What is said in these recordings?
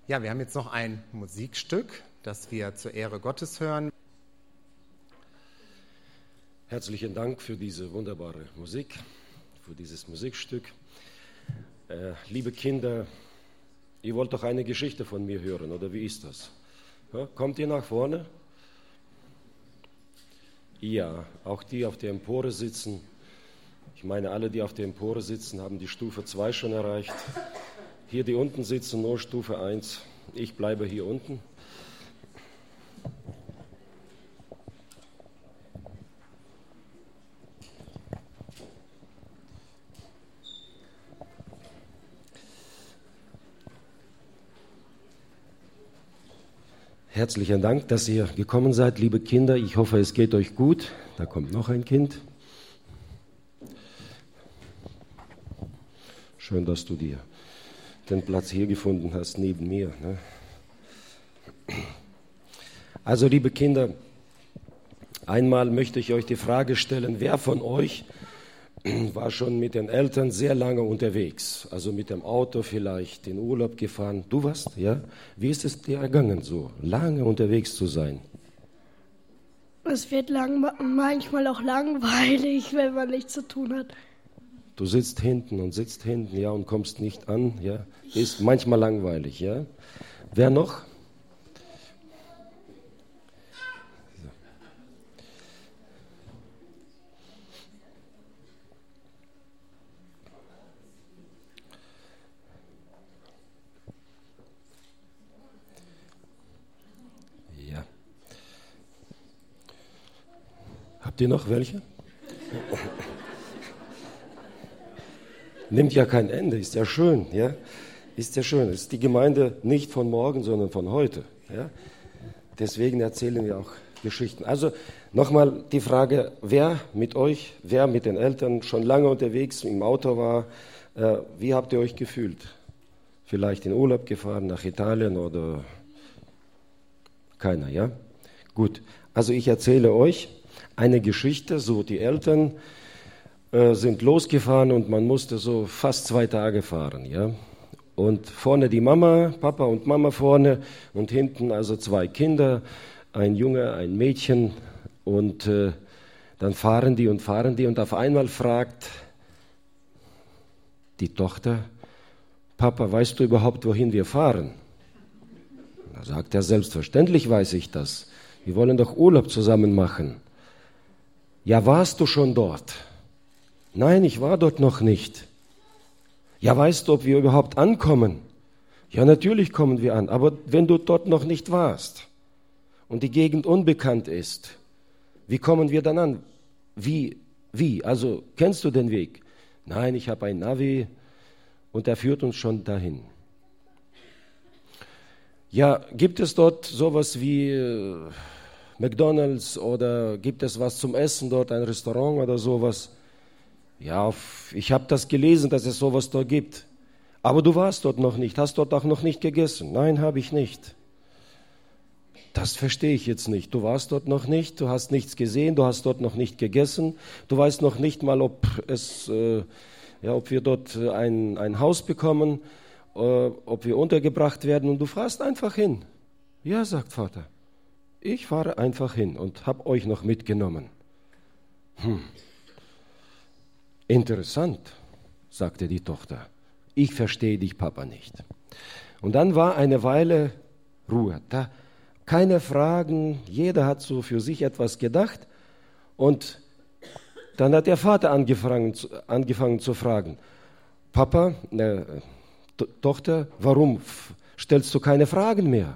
Ja, wir haben jetzt noch ein Musikstück, das wir zur Ehre Gottes hören. Herzlichen Dank für diese wunderbare Musik, für dieses Musikstück. Liebe Kinder, ihr wollt doch eine Geschichte von mir hören, oder wie ist das? Ja, kommt ihr nach vorne? Ja, auch die auf der Empore sitzen. Ich meine, alle, die auf der Empore sitzen, haben die Stufe 2 schon erreicht. Hier, die unten sitzen, nur Stufe 1. Ich bleibe hier unten. Herzlichen Dank, dass ihr gekommen seid, liebe Kinder. Ich hoffe, es geht euch gut. Da kommt noch ein Kind. Schön, dass du dir den Platz hier gefunden hast, neben mir. Ne? Also, liebe Kinder, einmal möchte ich euch die Frage stellen, wer von euch war schon mit den Eltern sehr lange unterwegs? Also mit dem Auto vielleicht in Urlaub gefahren. Du warst, ja? Wie ist es dir ergangen, so lange unterwegs zu sein? Es wird manchmal auch langweilig, wenn man nichts zu tun hat. Du sitzt hinten, ja, und kommst nicht an, ja. Ist manchmal langweilig, ja. Wer noch? Ja. Habt ihr noch welche? Nimmt ja kein Ende, ist ja schön, ja? Ist ja schön. Es ist die Gemeinde nicht von morgen, sondern von heute, ja? Deswegen erzählen wir auch Geschichten. Also nochmal die Frage, wer mit euch, wer mit den Eltern schon lange unterwegs im Auto war, wie habt ihr euch gefühlt? Vielleicht in Urlaub gefahren, nach Italien oder keiner, ja? Gut, also ich erzähle euch eine Geschichte, so die Eltern sind losgefahren und man musste so fast 2 Tage fahren, ja. Und vorne die Mama, Papa und Mama vorne und hinten also 2 Kinder, ein Junge, ein Mädchen und dann fahren die und auf einmal fragt die Tochter, Papa, weißt du überhaupt, wohin wir fahren? Da sagt er, selbstverständlich weiß ich das. Wir wollen doch Urlaub zusammen machen. Ja, warst du schon dort? Nein, ich war dort noch nicht. Ja, weißt du, ob wir überhaupt ankommen? Ja, natürlich kommen wir an, aber wenn du dort noch nicht warst und die Gegend unbekannt ist, wie kommen wir dann an? Wie? Also, kennst du den Weg? Nein, ich habe ein Navi und er führt uns schon dahin. Ja, gibt es dort sowas wie McDonald's oder gibt es was zum Essen dort, ein Restaurant oder sowas? Ja, ich habe das gelesen, dass es sowas dort gibt. Aber du warst dort noch nicht, hast dort auch noch nicht gegessen. Nein, habe ich nicht. Das verstehe ich jetzt nicht. Du warst dort noch nicht, du hast nichts gesehen, du hast dort noch nicht gegessen. Du weißt noch nicht mal, ob wir dort ein Haus bekommen, ob wir untergebracht werden. Und du fährst einfach hin. Ja, sagt Vater. Ich fahre einfach hin und habe euch noch mitgenommen. Interessant, sagte die Tochter. Ich verstehe dich, Papa, nicht. Und dann war eine Weile Ruhe. Da keine Fragen, jeder hat so für sich etwas gedacht. Und dann hat der Vater angefangen zu fragen, Papa, Tochter, warum stellst du keine Fragen mehr?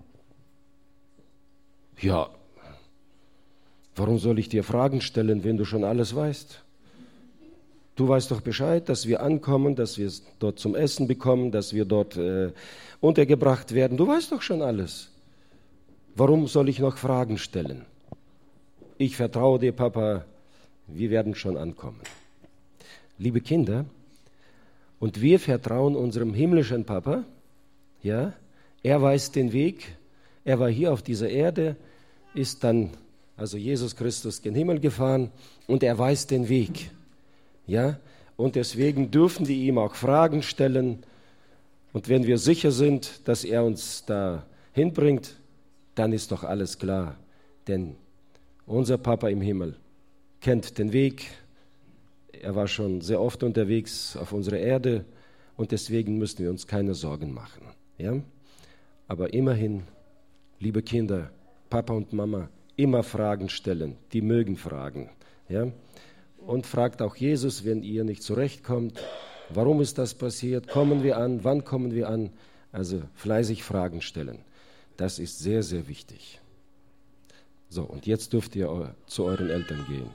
Ja, warum soll ich dir Fragen stellen, wenn du schon alles weißt? Du weißt doch Bescheid, dass wir ankommen, dass wir dort zum Essen bekommen, dass wir dort untergebracht werden. Du weißt doch schon alles. Warum soll ich noch Fragen stellen? Ich vertraue dir, Papa, wir werden schon ankommen. Liebe Kinder, und wir vertrauen unserem himmlischen Papa, ja, er weiß den Weg, er war hier auf dieser Erde, ist dann, also Jesus Christus, gen Himmel gefahren und er weiß den Weg. Ja, und deswegen dürfen wir ihm auch Fragen stellen, Und wenn wir sicher sind, dass er uns da hinbringt, dann ist doch alles klar. Denn unser Papa im Himmel kennt den Weg. Er war schon sehr oft unterwegs auf unserer Erde und deswegen müssen wir uns keine Sorgen machen. Ja? Aber immerhin, liebe Kinder, Papa und Mama, immer Fragen stellen. Die mögen Fragen. Ja? Und fragt auch Jesus, wenn ihr nicht zurechtkommt, warum ist das passiert? Kommen wir an? Wann kommen wir an? Also fleißig Fragen stellen. Das ist sehr, sehr wichtig. So, und jetzt dürft ihr zu euren Eltern gehen.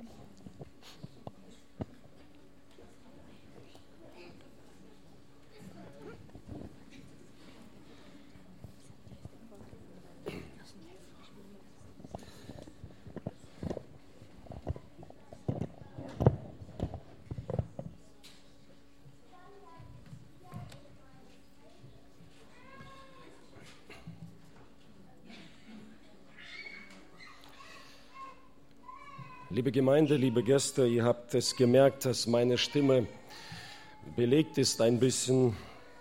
Liebe Gemeinde, liebe Gäste, ihr habt es gemerkt, dass meine Stimme belegt ist ein bisschen,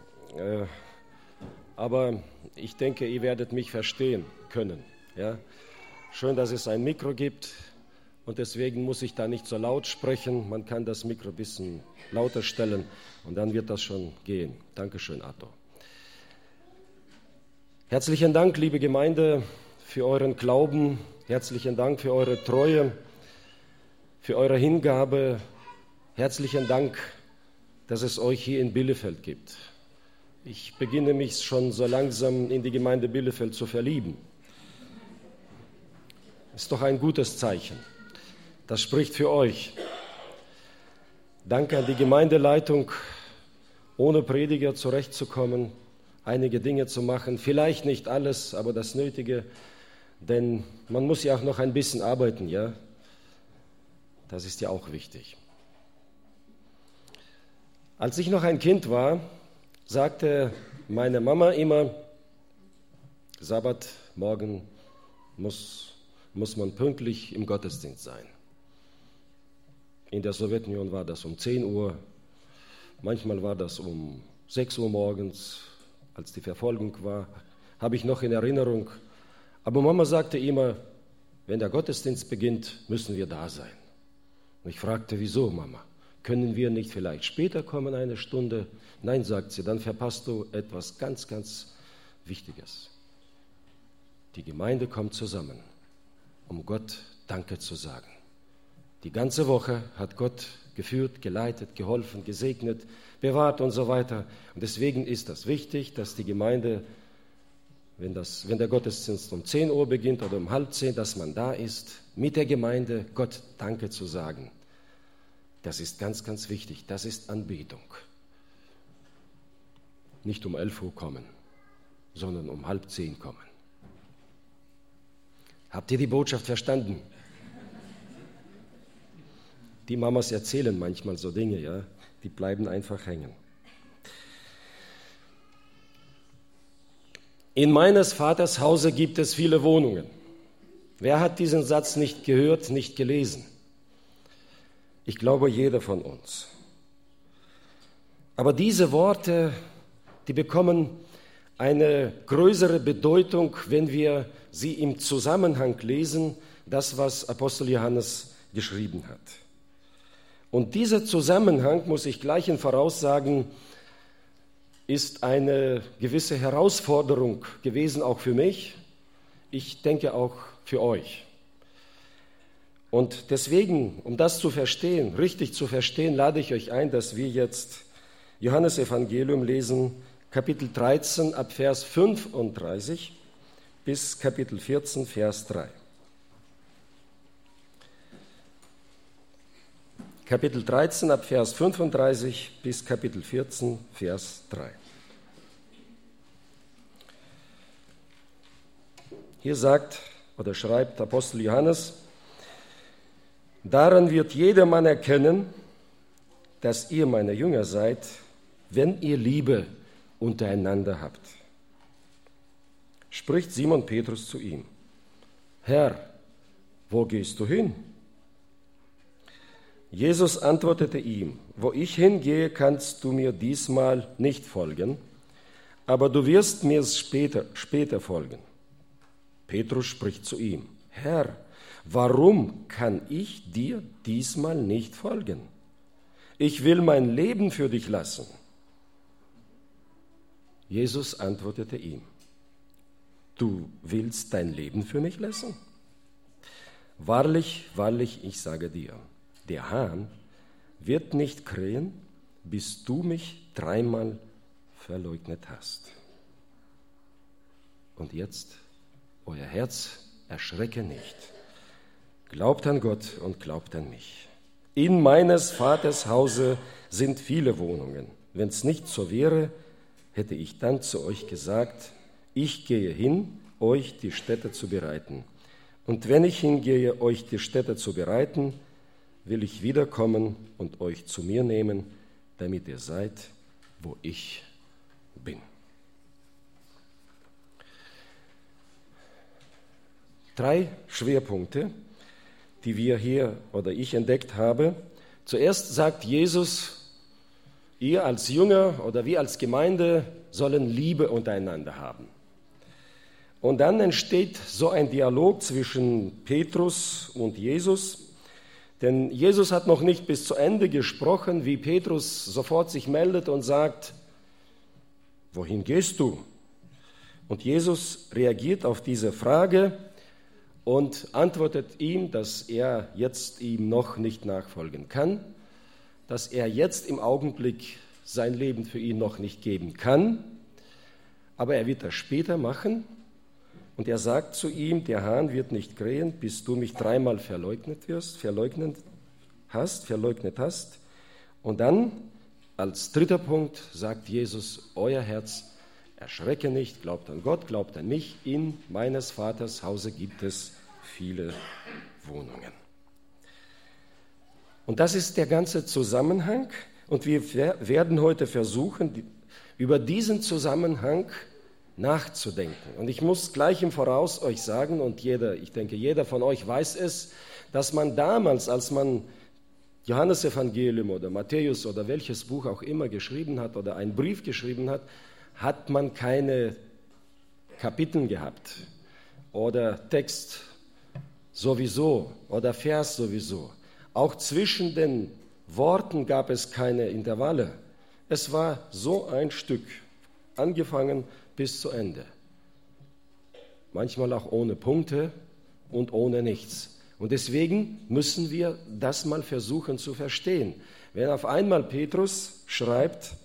aber ich denke, ihr werdet mich verstehen können. Ja? Schön, dass es ein Mikro gibt und deswegen muss ich da nicht so laut sprechen. Man kann das Mikro ein bisschen lauter stellen und dann wird das schon gehen. Dankeschön, Arthur. Herzlichen Dank, liebe Gemeinde, für euren Glauben. Herzlichen Dank für eure Treue, für eure Hingabe. Herzlichen Dank, dass es euch hier in Bielefeld gibt. Ich beginne mich schon so langsam in die Gemeinde Bielefeld zu verlieben. Ist doch ein gutes Zeichen. Das spricht für euch. Danke an die Gemeindeleitung, ohne Prediger zurechtzukommen, einige Dinge zu machen. Vielleicht nicht alles, aber das Nötige, denn man muss ja auch noch ein bisschen arbeiten, ja? Das ist ja auch wichtig. Als ich noch ein Kind war, sagte meine Mama immer, Sabbatmorgen muss man pünktlich im Gottesdienst sein. In der Sowjetunion war das um 10 Uhr, manchmal war das um 6 Uhr morgens, als die Verfolgung war, habe ich noch in Erinnerung. Aber Mama sagte immer, wenn der Gottesdienst beginnt, müssen wir da sein. Und ich fragte, wieso, Mama? Können wir nicht vielleicht später kommen, eine Stunde? Nein, sagt sie, dann verpasst du etwas ganz, ganz Wichtiges. Die Gemeinde kommt zusammen, um Gott Danke zu sagen. Die ganze Woche hat Gott geführt, geleitet, geholfen, gesegnet, bewahrt und so weiter. Und deswegen ist das wichtig, dass die Gemeinde, wenn der Gottesdienst um 10 Uhr beginnt oder um 9:30, dass man da ist, mit der Gemeinde Gott Danke zu sagen. Das ist ganz, ganz wichtig. Das ist Anbetung. Nicht um 11 Uhr kommen, sondern um 9:30 kommen. Habt ihr die Botschaft verstanden? Die Mamas erzählen manchmal so Dinge, ja, die bleiben einfach hängen. In meines Vaters Hause gibt es viele Wohnungen. Wer hat diesen Satz nicht gehört, nicht gelesen? Ich glaube, jeder von uns. Aber diese Worte, die bekommen eine größere Bedeutung, wenn wir sie im Zusammenhang lesen, das, was Apostel Johannes geschrieben hat. Und dieser Zusammenhang, muss ich gleich im Voraus sagen, ist eine gewisse Herausforderung gewesen, auch für mich. Ich denke auch für euch. Und deswegen, um das zu verstehen, richtig zu verstehen, lade ich euch ein, dass wir jetzt Johannesevangelium lesen, Kapitel 13 ab Vers 35 bis Kapitel 14, Vers 3. Kapitel 13 ab Vers 35 bis Kapitel 14, Vers 3. Hier sagt oder schreibt Apostel Johannes: Daran wird jedermann erkennen, dass ihr meine Jünger seid, wenn ihr Liebe untereinander habt. Spricht Simon Petrus zu ihm: Herr, wo gehst du hin? Jesus antwortete ihm: Wo ich hingehe, kannst du mir diesmal nicht folgen, aber du wirst mir später folgen. Petrus spricht zu ihm: Herr, warum kann ich dir diesmal nicht folgen? Ich will mein Leben für dich lassen. Jesus antwortete ihm: Du willst dein Leben für mich lassen? Wahrlich, wahrlich, ich sage dir, der Hahn wird nicht krähen, bis du mich 3-mal verleugnet hast. Und jetzt, euer Herz erschrecke nicht. Glaubt an Gott und glaubt an mich. In meines Vaters Hause sind viele Wohnungen. Wenn es nicht so wäre, hätte ich dann zu euch gesagt, ich gehe hin, euch die Stätte zu bereiten. Und wenn ich hingehe, euch die Stätte zu bereiten, will ich wiederkommen und euch zu mir nehmen, damit ihr seid, wo ich bin. 3 Schwerpunkte, die wir hier oder ich entdeckt habe. Zuerst sagt Jesus, ihr als Jünger oder wir als Gemeinde sollen Liebe untereinander haben. Und dann entsteht so ein Dialog zwischen Petrus und Jesus, denn Jesus hat noch nicht bis zu Ende gesprochen, wie Petrus sofort sich meldet und sagt, wohin gehst du? Und Jesus reagiert auf diese Frage und antwortet ihm, dass er jetzt ihm noch nicht nachfolgen kann, dass er jetzt im Augenblick sein Leben für ihn noch nicht geben kann, aber er wird das später machen. Und er sagt zu ihm, der Hahn wird nicht krähen, bis du mich 3-mal verleugnet hast. Und dann, als 3. Punkt, sagt Jesus, euer Herz erschrecke nicht, glaubt an Gott, glaubt an mich, in meines Vaters Hause gibt es viele Wohnungen. Und das ist der ganze Zusammenhang. Und wir werden heute versuchen, über diesen Zusammenhang nachzudenken. Und ich muss gleich im Voraus euch sagen, und ich denke, jeder von euch weiß es, dass man damals, als man Johannesevangelium oder Matthäus oder welches Buch auch immer geschrieben hat oder einen Brief geschrieben hat, hat man keine Kapitel gehabt oder Text sowieso oder Vers sowieso. Auch zwischen den Worten gab es keine Intervalle. Es war so ein Stück, angefangen bis zu Ende. Manchmal auch ohne Punkte und ohne nichts. Und deswegen müssen wir das mal versuchen zu verstehen. Wenn auf einmal Petrus schreibt,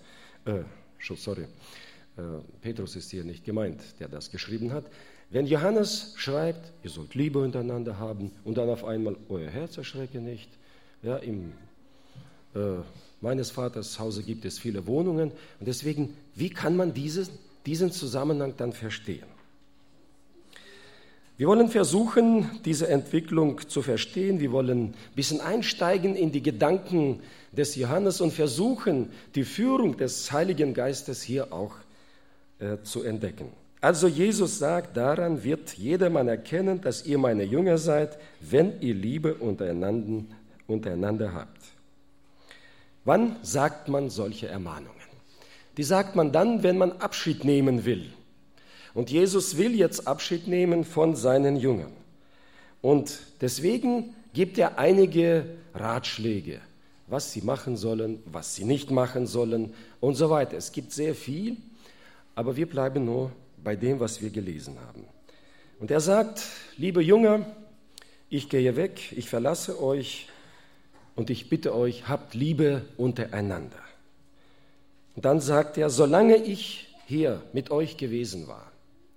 Petrus ist hier nicht gemeint, der das geschrieben hat. Wenn Johannes schreibt, ihr sollt Liebe untereinander haben und dann auf einmal, euer Herz erschrecke nicht, ja, im meines Vaters Hause gibt es viele Wohnungen. Und deswegen, wie kann man diesen Zusammenhang dann verstehen? Wir wollen versuchen, diese Entwicklung zu verstehen. Wir wollen ein bisschen einsteigen in die Gedanken des Johannes und versuchen, die Führung des Heiligen Geistes hier auch zu entdecken. Also Jesus sagt, daran wird jedermann erkennen, dass ihr meine Jünger seid, wenn ihr Liebe untereinander habt. Wann sagt man solche Ermahnungen? Die sagt man dann, wenn man Abschied nehmen will. Und Jesus will jetzt Abschied nehmen von seinen Jüngern. Und deswegen gibt er einige Ratschläge, was sie machen sollen, was sie nicht machen sollen und so weiter. Es gibt sehr viel, aber wir bleiben nur bei dem, was wir gelesen haben. Und er sagt, liebe Jünger, ich gehe weg, ich verlasse euch und ich bitte euch, habt Liebe untereinander. Und dann sagt er, solange ich hier mit euch gewesen war,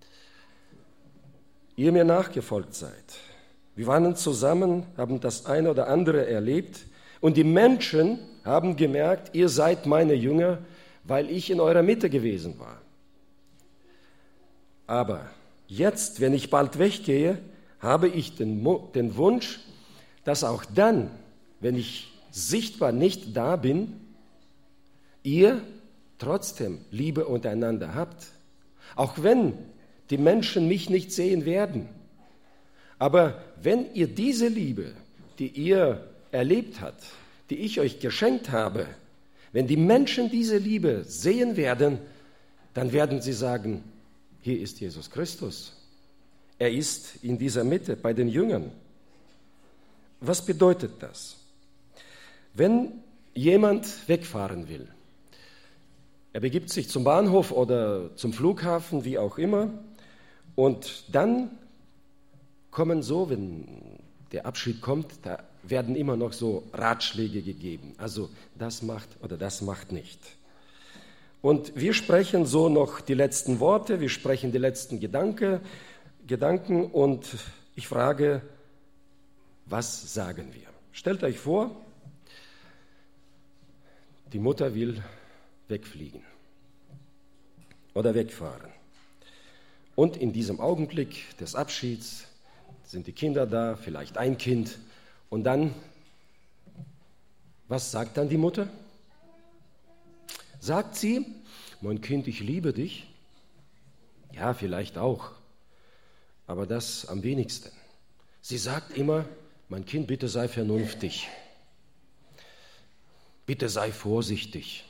ihr mir nachgefolgt seid, wir waren zusammen, haben das eine oder andere erlebt und die Menschen haben gemerkt, ihr seid meine Jünger, weil ich in eurer Mitte gewesen war. Aber jetzt, wenn ich bald weggehe, habe ich den Wunsch, dass auch dann, wenn ich sichtbar nicht da bin, ihr trotzdem Liebe untereinander habt. Auch wenn die Menschen mich nicht sehen werden. Aber wenn ihr diese Liebe, die ihr erlebt habt, die ich euch geschenkt habe, wenn die Menschen diese Liebe sehen werden, dann werden sie sagen, hier ist Jesus Christus. Er ist in dieser Mitte bei den Jüngern. Was bedeutet das? Wenn jemand wegfahren will, er begibt sich zum Bahnhof oder zum Flughafen, wie auch immer, und dann kommen so, wenn der Abschied kommt, da werden immer noch so Ratschläge gegeben. Also das macht oder das macht nicht. Und wir sprechen so noch die letzten Worte, wir sprechen die letzten Gedanken und ich frage, was sagen wir? Stellt euch vor, die Mutter will wegfliegen oder wegfahren. Und in diesem Augenblick des Abschieds sind die Kinder da, vielleicht ein Kind. Und dann, was sagt dann die Mutter? Sagt sie, mein Kind, ich liebe dich? Ja, vielleicht auch, aber das am wenigsten. Sie sagt immer, mein Kind, bitte sei vernünftig. Bitte sei vorsichtig.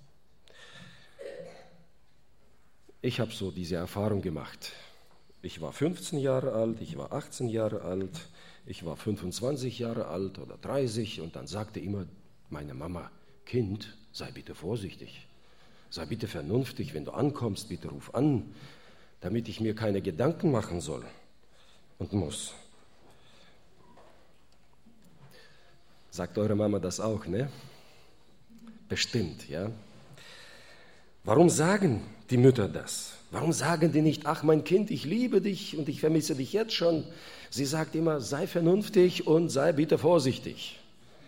Ich habe so diese Erfahrung gemacht. Ich war 15 Jahre alt, ich war 18 Jahre alt, ich war 25 Jahre alt oder 30 und dann sagte immer meine Mama, Kind, sei bitte vorsichtig, sei bitte vernünftig, wenn du ankommst, bitte ruf an, damit ich mir keine Gedanken machen soll und muss. Sagt eure Mama das auch, ne? Bestimmt, ja. Warum sagen die Mütter das? Warum sagen die nicht, ach mein Kind, ich liebe dich und ich vermisse dich jetzt schon? Sie sagt immer, sei vernünftig und sei bitte vorsichtig.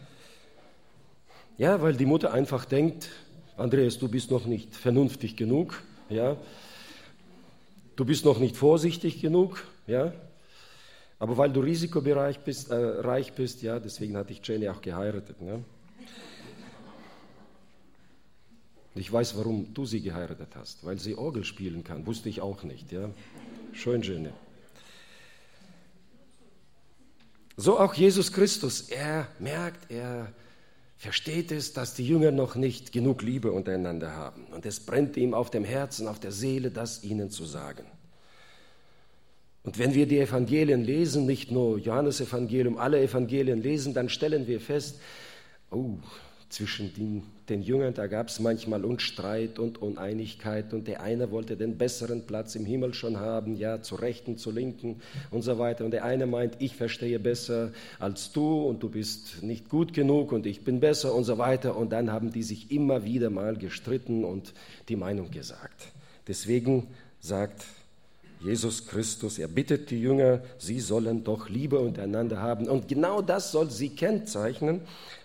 Ja, weil die Mutter einfach denkt, Andreas, du bist noch nicht vernünftig genug, ja. Du bist noch nicht vorsichtig genug, ja. Aber weil du risikoreich bist, ja, deswegen hatte ich Jenny auch geheiratet, ne? Ich weiß, warum du sie geheiratet hast, weil sie Orgel spielen kann, wusste ich auch nicht. Ja? Schön, Jenny. So auch Jesus Christus, er merkt, er versteht es, dass die Jünger noch nicht genug Liebe untereinander haben. Und es brennt ihm auf dem Herzen, auf der Seele, das ihnen zu sagen. Und wenn wir die Evangelien lesen, nicht nur Johannes-Evangelium, alle Evangelien lesen, dann stellen wir fest, oh, zwischen den Jüngern, da gab es manchmal Streit und Uneinigkeit und der eine wollte den besseren Platz im Himmel schon haben, ja, zur Rechten, zur Linken und so weiter. Und der eine meint, ich verstehe besser als du und du bist nicht gut genug und ich bin besser und so weiter. Und dann haben die sich immer wieder mal gestritten und die Meinung gesagt. Deswegen sagt Jesus Christus, er bittet die Jünger, sie sollen doch Liebe untereinander haben. Und genau das soll sie kennzeichnen.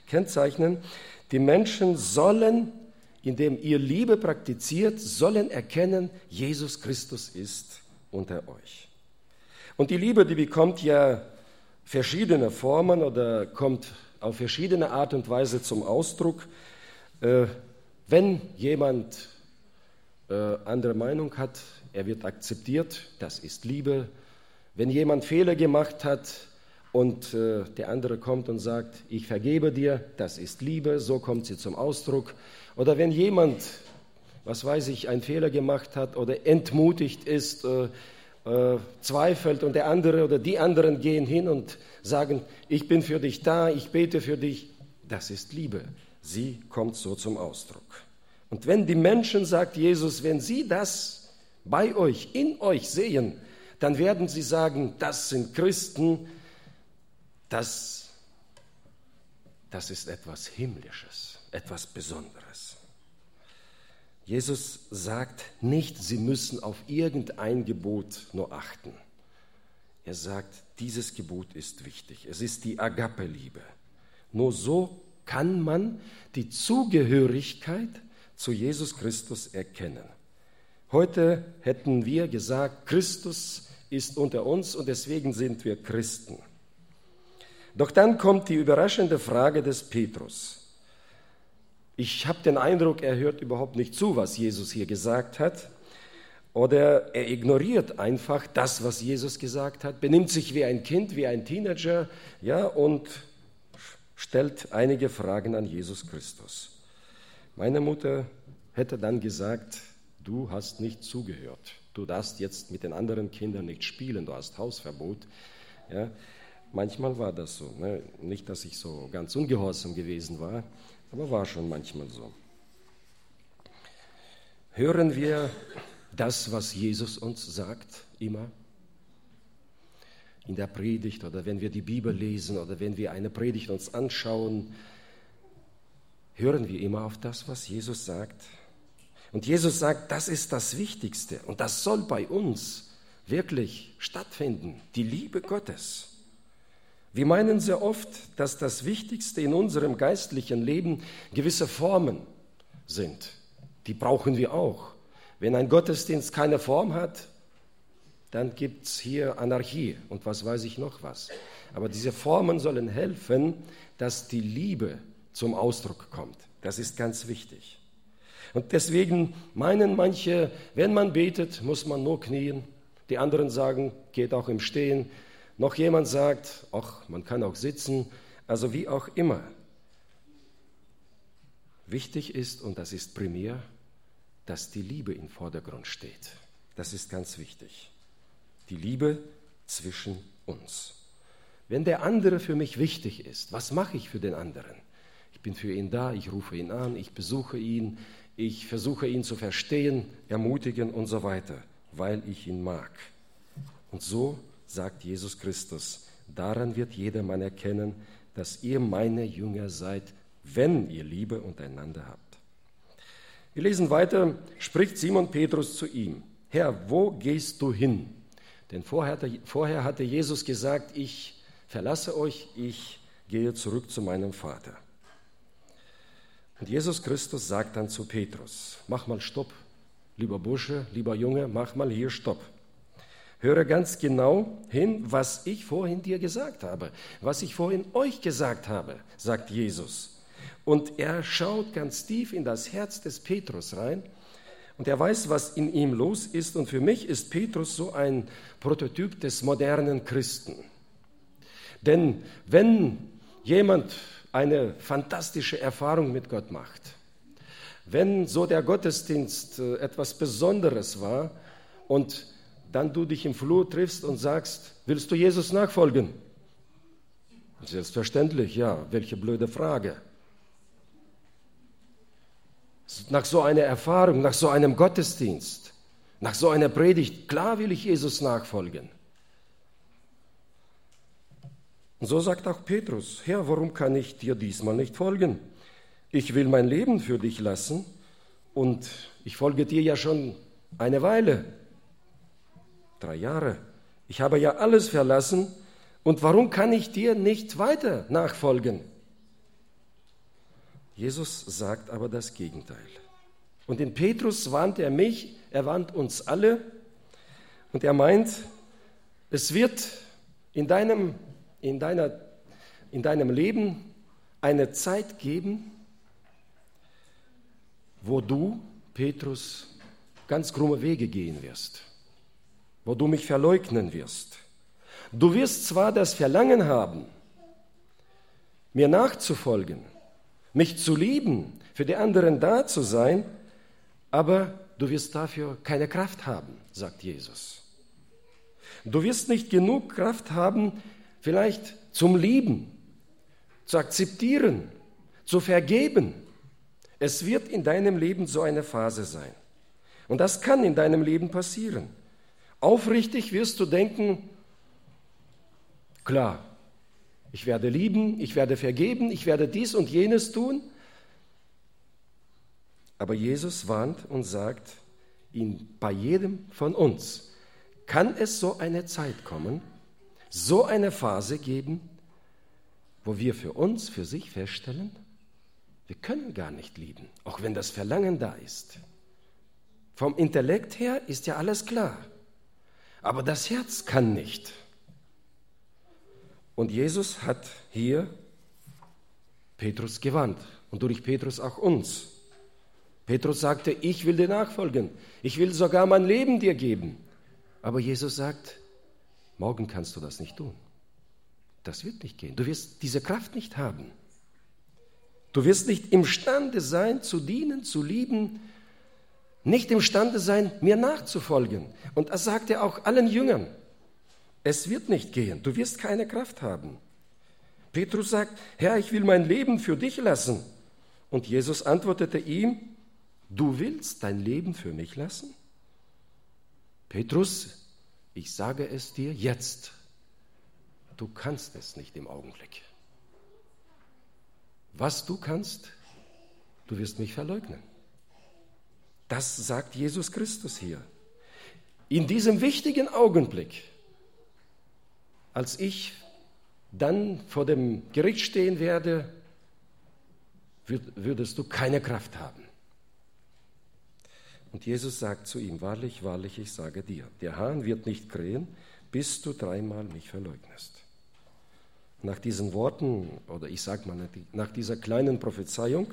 Die Menschen sollen, indem ihr Liebe praktiziert, sollen erkennen, Jesus Christus ist unter euch. Und die Liebe, die bekommt ja verschiedene Formen oder kommt auf verschiedene Art und Weise zum Ausdruck. Wenn jemand andere Meinung hat, er wird akzeptiert, das ist Liebe. Wenn jemand Fehler gemacht hat, und der andere kommt und sagt, ich vergebe dir, das ist Liebe, so kommt sie zum Ausdruck. Oder wenn jemand, was weiß ich, einen Fehler gemacht hat oder entmutigt ist, zweifelt und der andere oder die anderen gehen hin und sagen, ich bin für dich da, ich bete für dich, das ist Liebe. Sie kommt so zum Ausdruck. Und wenn die Menschen, sagt Jesus, wenn sie das bei euch, in euch sehen, dann werden sie sagen, das sind Christen, das ist etwas Himmlisches, etwas Besonderes. Jesus sagt nicht, sie müssen auf irgendein Gebot nur achten. Er sagt, dieses Gebot ist wichtig. Es ist die Agape-Liebe. Nur so kann man die Zugehörigkeit zu Jesus Christus erkennen. Heute hätten wir gesagt, Christus ist unter uns und deswegen sind wir Christen. Doch dann kommt die überraschende Frage des Petrus. Ich habe den Eindruck, er hört überhaupt nicht zu, was Jesus hier gesagt hat. Oder er ignoriert einfach das, was Jesus gesagt hat, benimmt sich wie ein Kind, wie ein Teenager, ja, und stellt einige Fragen an Jesus Christus. Meine Mutter hätte dann gesagt, du hast nicht zugehört. Du darfst jetzt mit den anderen Kindern nicht spielen, du hast Hausverbot. Ja, manchmal war das so. Ne? Nicht, dass ich so ganz ungehorsam gewesen war, aber war schon manchmal so. Hören wir das, was Jesus uns sagt, immer? In der Predigt oder wenn wir die Bibel lesen oder wenn wir eine Predigt uns anschauen, hören wir immer auf das, was Jesus sagt. Und Jesus sagt, das ist das Wichtigste und das soll bei uns wirklich stattfinden, die Liebe Gottes. Wir meinen sehr oft, dass das Wichtigste in unserem geistlichen Leben gewisse Formen sind. Die brauchen wir auch. Wenn ein Gottesdienst keine Form hat, dann gibt es hier Anarchie und was weiß ich noch was. Aber diese Formen sollen helfen, dass die Liebe zum Ausdruck kommt. Das ist ganz wichtig. Und deswegen meinen manche, wenn man betet, muss man nur knien. Die anderen sagen, geht auch im Stehen. Noch jemand sagt, ach, man kann auch sitzen. Also wie auch immer. Wichtig ist, und das ist primär, dass die Liebe im Vordergrund steht. Das ist ganz wichtig. Die Liebe zwischen uns. Wenn der andere für mich wichtig ist, was mache ich für den anderen? Ich bin für ihn da, ich rufe ihn an, ich besuche ihn, ich versuche ihn zu verstehen, ermutigen und so weiter, weil ich ihn mag. Und so sagt Jesus Christus, daran wird jedermann erkennen, dass ihr meine Jünger seid, wenn ihr Liebe untereinander habt. Wir lesen weiter, spricht Simon Petrus zu ihm, Herr, wo gehst du hin? Denn vorher hatte Jesus gesagt, ich verlasse euch, ich gehe zurück zu meinem Vater. Und Jesus Christus sagt dann zu Petrus, mach mal Stopp, lieber Bursche, lieber Junge, mach mal hier Stopp. Höre ganz genau hin, was ich vorhin dir gesagt habe, was ich vorhin euch gesagt habe, sagt Jesus. Und er schaut ganz tief in das Herz des Petrus rein und er weiß, was in ihm los ist. Und für mich ist Petrus so ein Prototyp des modernen Christen. Denn wenn jemand eine fantastische Erfahrung mit Gott macht, wenn so der Gottesdienst etwas Besonderes war und dann du dich im Flur triffst und sagst, willst du Jesus nachfolgen? Selbstverständlich, ja. Welche blöde Frage. Nach so einer Erfahrung, nach so einem Gottesdienst, nach so einer Predigt, klar will ich Jesus nachfolgen. Und so sagt auch Petrus, Herr, warum kann ich dir diesmal nicht folgen? Ich will mein Leben für dich lassen und ich folge dir ja schon eine Weile, 3 Jahre. Ich habe ja alles verlassen und warum kann ich dir nicht weiter nachfolgen? Jesus sagt aber das Gegenteil. Und in Petrus warnt er mich, er warnt uns alle und er meint, es wird in deinem Leben eine Zeit geben, wo du, Petrus, ganz krumme Wege gehen wirst, wo du mich verleugnen wirst. Du wirst zwar das Verlangen haben, mir nachzufolgen, mich zu lieben, für die anderen da zu sein, aber du wirst dafür keine Kraft haben, sagt Jesus. Du wirst nicht genug Kraft haben, vielleicht zum Lieben, zu akzeptieren, zu vergeben. Es wird in deinem Leben so eine Phase sein. Und das kann in deinem Leben passieren. Aufrichtig wirst du denken, klar, ich werde lieben, ich werde vergeben, ich werde dies und jenes tun. Aber Jesus warnt und sagt, bei jedem von uns kann es so eine Zeit kommen, so eine Phase geben, wo wir für uns, für sich feststellen, wir können gar nicht lieben, auch wenn das Verlangen da ist. Vom Intellekt her ist ja alles klar, aber das Herz kann nicht. Und Jesus hat hier Petrus gewarnt und durch Petrus auch uns. Petrus sagte, ich will dir nachfolgen, ich will sogar mein Leben dir geben. Aber Jesus sagt, morgen kannst du das nicht tun. Das wird nicht gehen. Du wirst diese Kraft nicht haben. Du wirst nicht imstande sein, zu dienen, zu lieben, nicht imstande sein, mir nachzufolgen. Und er sagte auch allen Jüngern, es wird nicht gehen, du wirst keine Kraft haben. Petrus sagt, Herr, ich will mein Leben für dich lassen. Und Jesus antwortete ihm, du willst dein Leben für mich lassen? Petrus, ich sage es dir jetzt, du kannst es nicht im Augenblick. Was du kannst, du wirst mich verleugnen. Das sagt Jesus Christus hier. In diesem wichtigen Augenblick, als ich dann vor dem Gericht stehen werde, würdest du keine Kraft haben. Und Jesus sagt zu ihm, wahrlich, wahrlich, ich sage dir, der Hahn wird nicht krähen, bis du 3-mal mich verleugnest. Nach diesen Worten, oder ich sage mal, nach dieser kleinen Prophezeiung,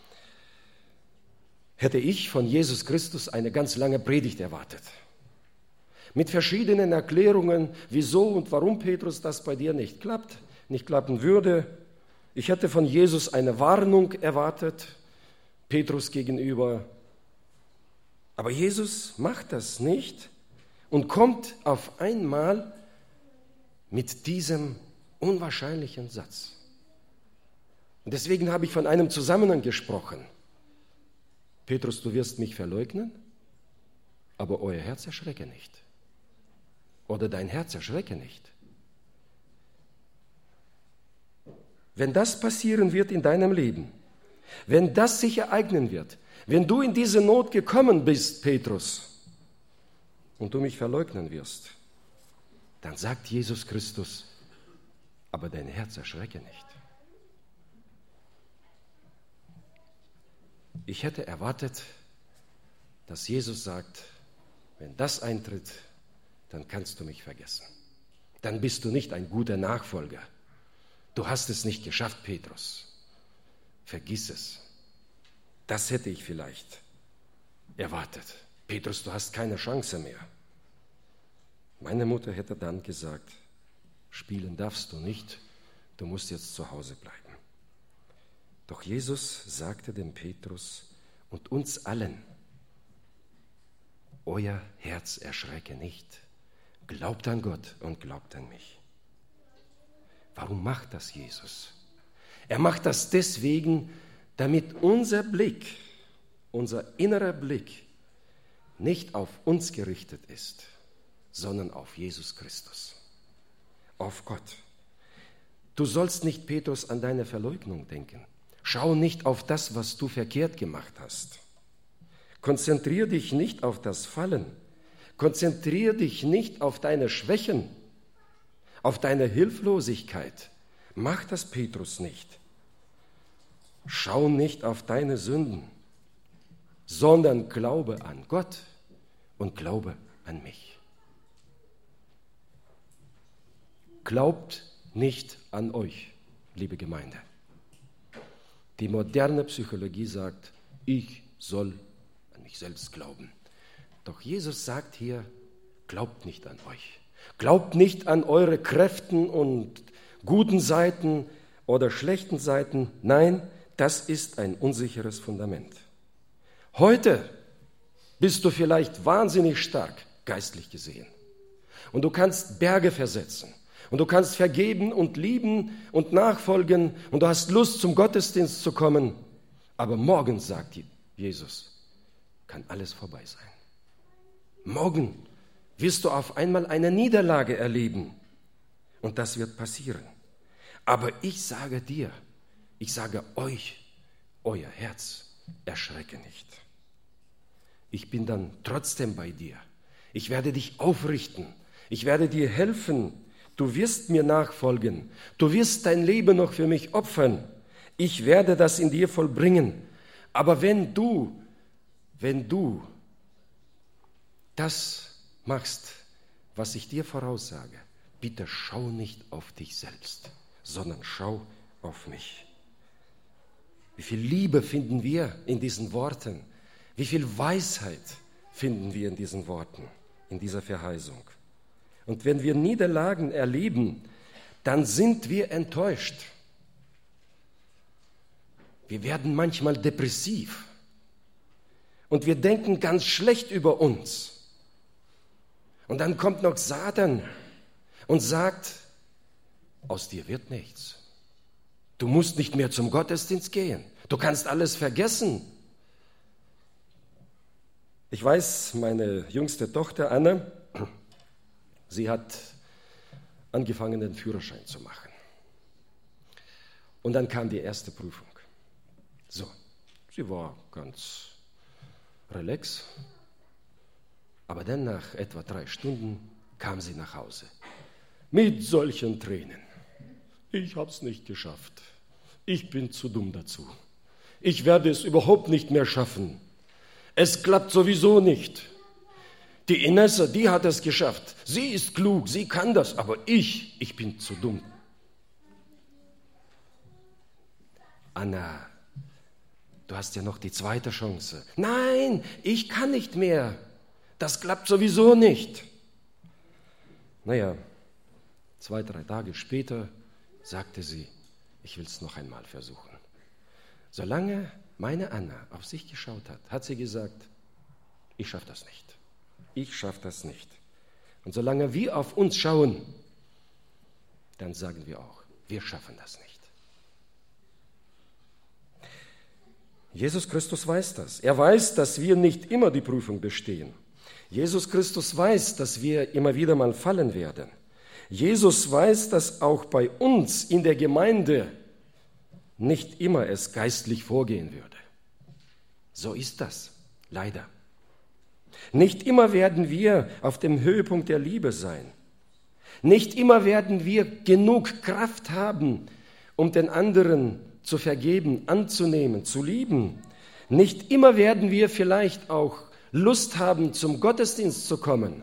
hätte ich von Jesus Christus eine ganz lange Predigt erwartet. Mit verschiedenen Erklärungen, wieso und warum, Petrus, das bei dir nicht klappt, nicht klappen würde. Ich hätte von Jesus eine Warnung erwartet, Petrus gegenüber. Aber Jesus macht das nicht und kommt auf einmal mit diesem unwahrscheinlichen Satz. Und deswegen habe ich von einem Zusammenhang gesprochen. Petrus, du wirst mich verleugnen, aber euer Herz erschrecke nicht. Oder dein Herz erschrecke nicht. Wenn das passieren wird in deinem Leben, wenn das sich ereignen wird, wenn du in diese Not gekommen bist, Petrus, und du mich verleugnen wirst, dann sagt Jesus Christus, aber dein Herz erschrecke nicht. Ich hätte erwartet, dass Jesus sagt, wenn das eintritt, dann kannst du mich vergessen. Dann bist du nicht ein guter Nachfolger. Du hast es nicht geschafft, Petrus. Vergiss es. Das hätte ich vielleicht erwartet. Petrus, du hast keine Chance mehr. Meine Mutter hätte dann gesagt, spielen darfst du nicht, du musst jetzt zu Hause bleiben. Doch Jesus sagte dem Petrus und uns allen, euer Herz erschrecke nicht. Glaubt an Gott und glaubt an mich. Warum macht das Jesus? Er macht das deswegen, damit unser Blick, unser innerer Blick nicht auf uns gerichtet ist, sondern auf Jesus Christus, auf Gott. Du sollst nicht, Petrus, an deine Verleugnung denken. Schau nicht auf das, was du verkehrt gemacht hast. Konzentriere dich nicht auf das Fallen. Konzentriere dich nicht auf deine Schwächen, auf deine Hilflosigkeit. Mach das, Petrus, nicht. Schau nicht auf deine Sünden, sondern glaube an Gott und glaube an mich. Glaubt nicht an euch, liebe Gemeinde. Die moderne Psychologie sagt, ich soll an mich selbst glauben. Doch Jesus sagt hier, glaubt nicht an euch. Glaubt nicht an eure Kräften und guten Seiten oder schlechten Seiten. Nein, das ist ein unsicheres Fundament. Heute bist du vielleicht wahnsinnig stark, geistlich gesehen. Und du kannst Berge versetzen. Und du kannst vergeben und lieben und nachfolgen. Und du hast Lust, zum Gottesdienst zu kommen. Aber morgen, sagt Jesus, kann alles vorbei sein. Morgen wirst du auf einmal eine Niederlage erleben. Und das wird passieren. Aber ich sage dir, ich sage euch, euer Herz erschrecke nicht. Ich bin dann trotzdem bei dir. Ich werde dich aufrichten. Ich werde dir helfen. Du wirst mir nachfolgen. Du wirst dein Leben noch für mich opfern. Ich werde das in dir vollbringen. Aber wenn du das machst, was ich dir voraussage, bitte schau nicht auf dich selbst, sondern schau auf mich. Wie viel Liebe finden wir in diesen Worten? Wie viel Weisheit finden wir in diesen Worten, in dieser Verheißung? Und wenn wir Niederlagen erleben, dann sind wir enttäuscht. Wir werden manchmal depressiv. Und wir denken ganz schlecht über uns. Und dann kommt noch Satan und sagt, aus dir wird nichts. Du musst nicht mehr zum Gottesdienst gehen. Du kannst alles vergessen. Ich weiß, meine jüngste Tochter Anna, sie hat angefangen, den Führerschein zu machen. Und dann kam die erste Prüfung. So, sie war ganz relax. Aber dann nach etwa 3 Stunden kam sie nach Hause. Mit solchen Tränen. Ich habe es nicht geschafft. Ich bin zu dumm dazu. Ich werde es überhaupt nicht mehr schaffen. Es klappt sowieso nicht. Die Inessa, die hat es geschafft. Sie ist klug, sie kann das, aber ich bin zu dumm. Anna, du hast ja noch die zweite Chance. Nein, ich kann nicht mehr. Das klappt sowieso nicht. Naja, 2, 3 Tage später sagte sie, ich will es noch einmal versuchen. Solange meine Anna auf sich geschaut hat, hat sie gesagt, ich schaffe das nicht. Ich schaffe das nicht. Und solange wir auf uns schauen, dann sagen wir auch, wir schaffen das nicht. Jesus Christus weiß das. Er weiß, dass wir nicht immer die Prüfung bestehen. Jesus Christus weiß, dass wir immer wieder mal fallen werden. Jesus weiß, dass auch bei uns in der Gemeinde nicht immer es geistlich vorgehen würde. So ist das, leider. Nicht immer werden wir auf dem Höhepunkt der Liebe sein. Nicht immer werden wir genug Kraft haben, um den anderen zu vergeben, anzunehmen, zu lieben. Nicht immer werden wir vielleicht auch Lust haben, zum Gottesdienst zu kommen.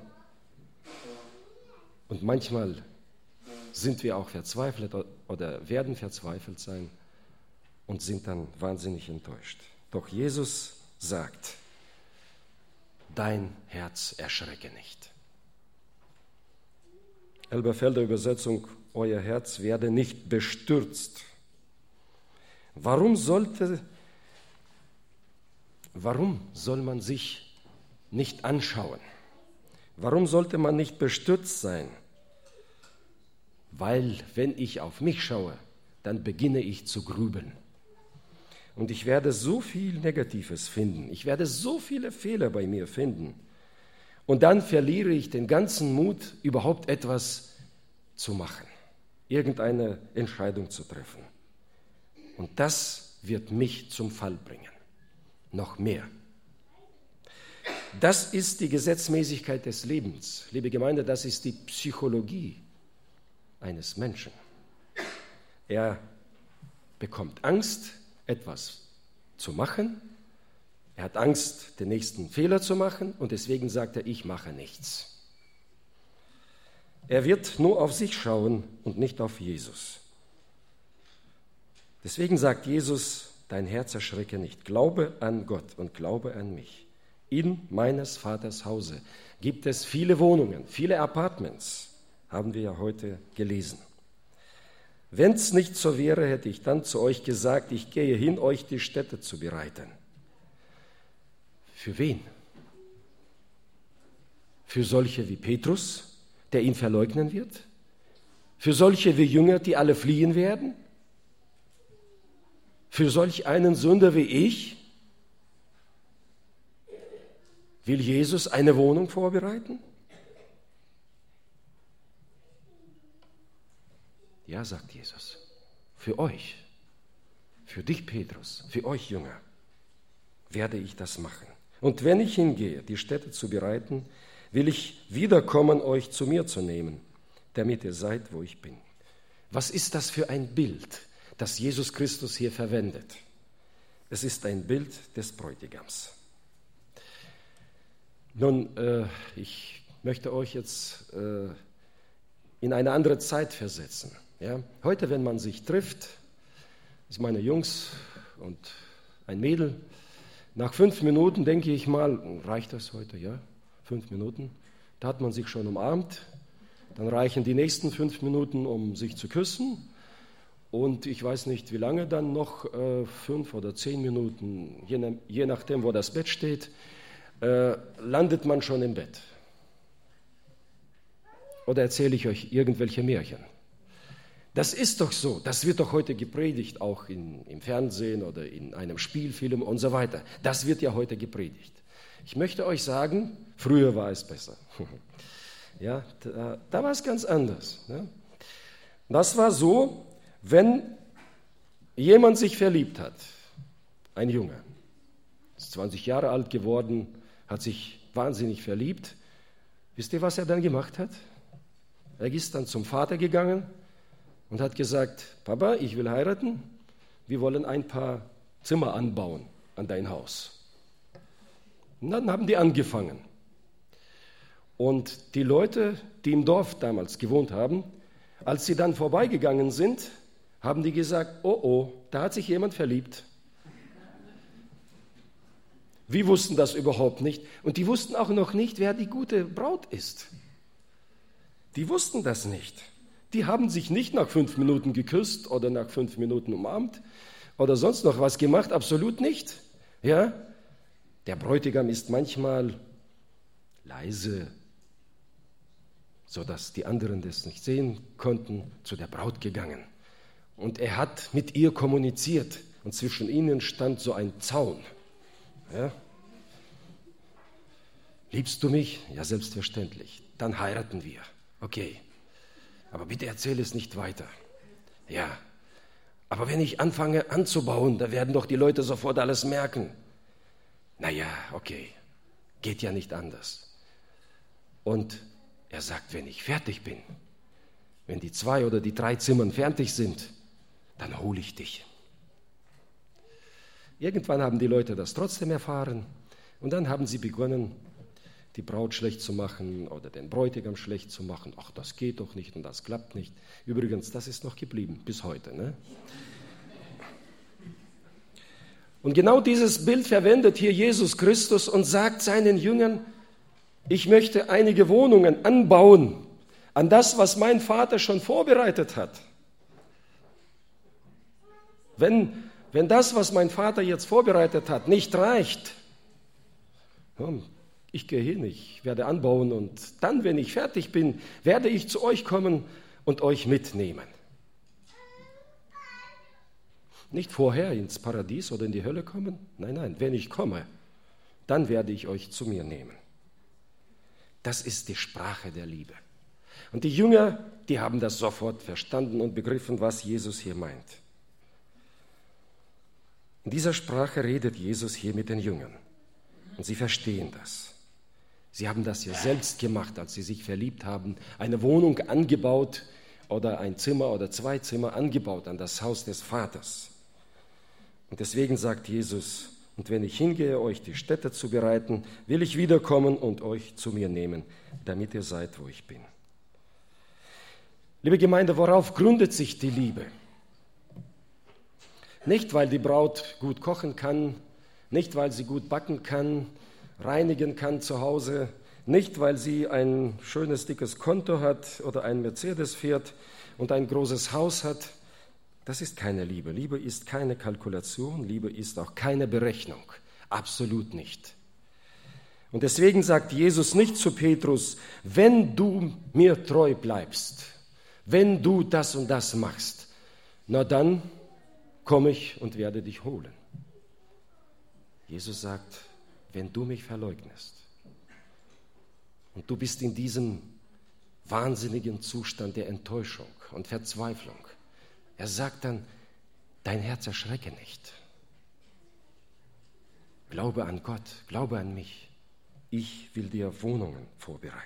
Und manchmal sind wir auch verzweifelt oder werden verzweifelt sein und sind dann wahnsinnig enttäuscht. Doch Jesus sagt, dein Herz erschrecke nicht. Elberfelder Übersetzung, euer Herz werde nicht bestürzt. Warum soll man sich nicht anschauen? Warum sollte man nicht bestürzt sein? Weil, wenn ich auf mich schaue, dann beginne ich zu grübeln. Und ich werde so viel Negatives finden. Ich werde so viele Fehler bei mir finden. Und dann verliere ich den ganzen Mut, überhaupt etwas zu machen, irgendeine Entscheidung zu treffen. Und das wird mich zum Fall bringen. Noch mehr. Das ist die Gesetzmäßigkeit des Lebens. Liebe Gemeinde, das ist die Psychologie eines Menschen. Er bekommt Angst, etwas zu machen. Er hat Angst, den nächsten Fehler zu machen und deswegen sagt er, ich mache nichts. Er wird nur auf sich schauen und nicht auf Jesus. Deswegen sagt Jesus, dein Herz erschrecke nicht. Glaube an Gott und glaube an mich. In meines Vaters Hause gibt es viele Wohnungen, viele Apartments, haben wir ja heute gelesen. Wenn es nicht so wäre, hätte ich dann zu euch gesagt, ich gehe hin, euch die Stätte zu bereiten. Für wen? Für solche wie Petrus, der ihn verleugnen wird? Für solche wie Jünger, die alle fliehen werden? Für solch einen Sünder wie ich? Will Jesus eine Wohnung vorbereiten? Ja, sagt Jesus, für euch, für dich, Petrus, für euch Jünger, werde ich das machen. Und wenn ich hingehe, die Stätte zu bereiten, will ich wiederkommen, euch zu mir zu nehmen, damit ihr seid, wo ich bin. Was ist das für ein Bild, das Jesus Christus hier verwendet? Es ist ein Bild des Bräutigams. Nun, ich möchte euch jetzt in eine andere Zeit versetzen. Ja? Heute, wenn man sich trifft, das sind meine Jungs und ein Mädel, nach 5 Minuten denke ich mal, reicht das heute? Ja, 5 Minuten. Da hat man sich schon umarmt. Dann reichen die nächsten 5 Minuten, um sich zu küssen. und ich weiß nicht, wie lange dann noch, 5 oder 10 Minuten, je nachdem, wo das Bett steht, landet man schon im Bett. Oder erzähle ich euch irgendwelche Märchen? Das ist doch so, das wird doch heute gepredigt, auch im Fernsehen oder in einem Spielfilm und so weiter. Das wird ja heute gepredigt. Ich möchte euch sagen, früher war es besser. Ja, da war es ganz anders. Ne? Das war so, wenn jemand sich verliebt hat, ein Junge, ist 20 Jahre alt geworden, hat sich wahnsinnig verliebt. Wisst ihr, was er dann gemacht hat? Er ist dann zum Vater gegangen und hat gesagt, Papa, ich will heiraten, wir wollen ein paar Zimmer anbauen an dein Haus. Und dann haben die angefangen. Und die Leute, die im Dorf damals gewohnt haben, als sie dann vorbeigegangen sind, haben die gesagt, oh, da hat sich jemand verliebt. Wir wussten das überhaupt nicht. Und die wussten auch noch nicht, wer die gute Braut ist. Die wussten das nicht. Die haben sich nicht nach 5 Minuten geküsst oder nach 5 Minuten umarmt oder sonst noch was gemacht, absolut nicht. Ja? Der Bräutigam ist manchmal leise, sodass die anderen das nicht sehen konnten, zu der Braut gegangen. Und er hat mit ihr kommuniziert und zwischen ihnen stand so ein Zaun. Ja? Liebst du mich? Ja, selbstverständlich. Dann heiraten wir. Okay. Aber bitte erzähle es nicht weiter. Ja. Aber wenn ich anfange anzubauen, da werden doch die Leute sofort alles merken. Naja, okay. Geht ja nicht anders. Und er sagt, wenn ich fertig bin, wenn die 2 oder die 3 Zimmern fertig sind, dann hole ich dich. Irgendwann haben die Leute das trotzdem erfahren und dann haben sie begonnen, die Braut schlecht zu machen oder den Bräutigam schlecht zu machen. Ach, das geht doch nicht und das klappt nicht. Übrigens, das ist noch geblieben bis heute. Ne? Und genau dieses Bild verwendet hier Jesus Christus und sagt seinen Jüngern, ich möchte einige Wohnungen anbauen an das, was mein Vater schon vorbereitet hat. Wenn das, was mein Vater jetzt vorbereitet hat, nicht reicht, ich gehe hin, ich werde anbauen und dann, wenn ich fertig bin, werde ich zu euch kommen und euch mitnehmen. Nicht vorher ins Paradies oder in die Hölle kommen, nein, wenn ich komme, dann werde ich euch zu mir nehmen. Das ist die Sprache der Liebe. Und die Jünger, die haben das sofort verstanden und begriffen, was Jesus hier meint. In dieser Sprache redet Jesus hier mit den Jüngern. Und sie verstehen das. Sie haben das ja selbst gemacht, als sie sich verliebt haben, eine Wohnung angebaut oder ein Zimmer oder 2 Zimmer angebaut an das Haus des Vaters. Und deswegen sagt Jesus, und wenn ich hingehe, euch die Stätte zu bereiten, will ich wiederkommen und euch zu mir nehmen, damit ihr seid, wo ich bin. Liebe Gemeinde, worauf gründet sich die Liebe? Nicht, weil die Braut gut kochen kann, nicht, weil sie gut backen kann, reinigen kann zu Hause, nicht, weil sie ein schönes, dickes Konto hat oder ein Mercedes fährt und ein großes Haus hat. Das ist keine Liebe. Liebe ist keine Kalkulation, Liebe ist auch keine Berechnung. Absolut nicht. Und deswegen sagt Jesus nicht zu Petrus, wenn du mir treu bleibst, wenn du das und das machst, na dann komme ich und werde dich holen. Jesus sagt, wenn du mich verleugnest und du bist in diesem wahnsinnigen Zustand der Enttäuschung und Verzweiflung, er sagt dann, dein Herz erschrecke nicht. Glaube an Gott, glaube an mich. Ich will dir Wohnungen vorbereiten.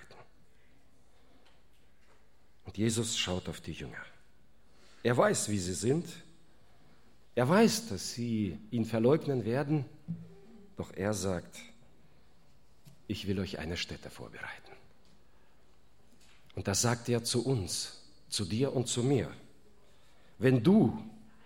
Und Jesus schaut auf die Jünger. Er weiß, wie sie sind. Er weiß, dass sie ihn verleugnen werden. Doch er sagt, ich will euch eine Stätte vorbereiten. Und das sagt er zu uns, zu dir und zu mir. Wenn du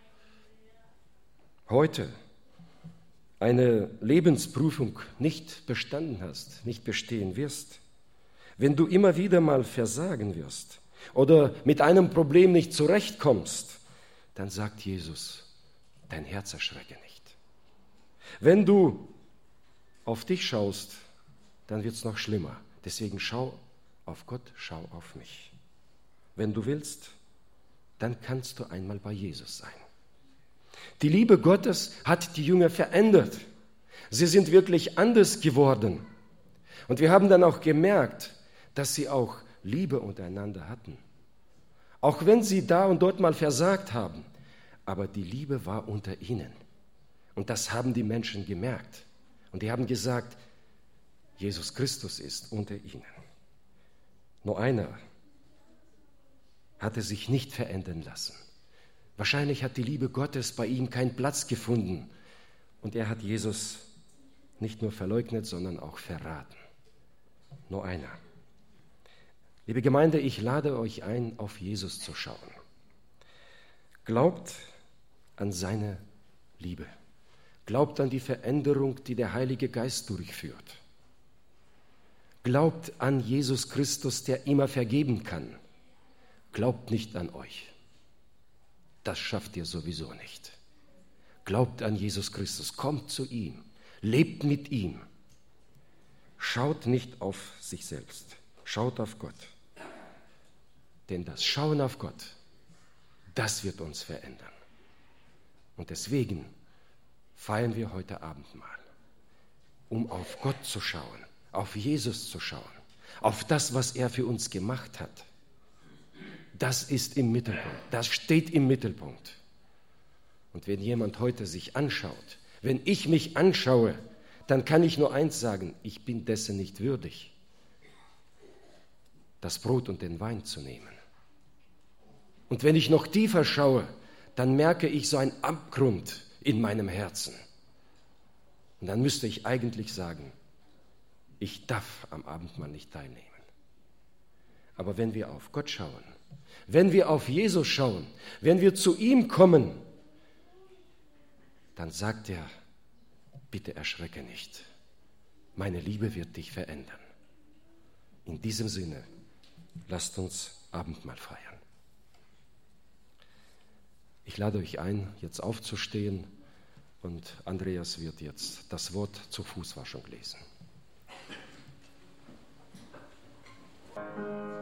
heute eine Lebensprüfung nicht bestanden hast, nicht bestehen wirst, wenn du immer wieder mal versagen wirst oder mit einem Problem nicht zurechtkommst, dann sagt Jesus, dein Herz erschrecke nicht. Wenn du auf dich schaust, dann wird es noch schlimmer. Deswegen schau auf Gott, schau auf mich. Wenn du willst, dann kannst du einmal bei Jesus sein. Die Liebe Gottes hat die Jünger verändert. Sie sind wirklich anders geworden. Und wir haben dann auch gemerkt, dass sie auch Liebe untereinander hatten. Auch wenn sie da und dort mal versagt haben, aber die Liebe war unter ihnen. Und das haben die Menschen gemerkt. Und die haben gesagt, Jesus Christus ist unter ihnen. Nur einer hatte sich nicht verändern lassen. Wahrscheinlich hat die Liebe Gottes bei ihm keinen Platz gefunden. Und er hat Jesus nicht nur verleugnet, sondern auch verraten. Nur einer. Liebe Gemeinde, ich lade euch ein, auf Jesus zu schauen. Glaubt an seine Liebe. Glaubt an die Veränderung, die der Heilige Geist durchführt. Glaubt an Jesus Christus, der immer vergeben kann. Glaubt nicht an euch. Das schafft ihr sowieso nicht. Glaubt an Jesus Christus, kommt zu ihm, lebt mit ihm. Schaut nicht auf sich selbst, schaut auf Gott. Denn das Schauen auf Gott, das wird uns verändern. Und deswegen feiern wir heute Abendmahl, um auf Gott zu schauen, auf Jesus zu schauen, auf das, was er für uns gemacht hat. Das ist im Mittelpunkt, das steht im Mittelpunkt. Und wenn jemand heute sich anschaut, wenn ich mich anschaue, dann kann ich nur eins sagen, ich bin dessen nicht würdig, das Brot und den Wein zu nehmen. Und wenn ich noch tiefer schaue, dann merke ich so einen Abgrund in meinem Herzen. Und dann müsste ich eigentlich sagen, ich darf am Abendmahl nicht teilnehmen. Aber wenn wir auf Gott schauen, wenn wir auf Jesus schauen, wenn wir zu ihm kommen, dann sagt er, bitte erschrecke nicht, meine Liebe wird dich verändern. In diesem Sinne, lasst uns Abendmahl feiern. Ich lade euch ein, jetzt aufzustehen und Andreas wird jetzt das Wort zur Fußwaschung lesen.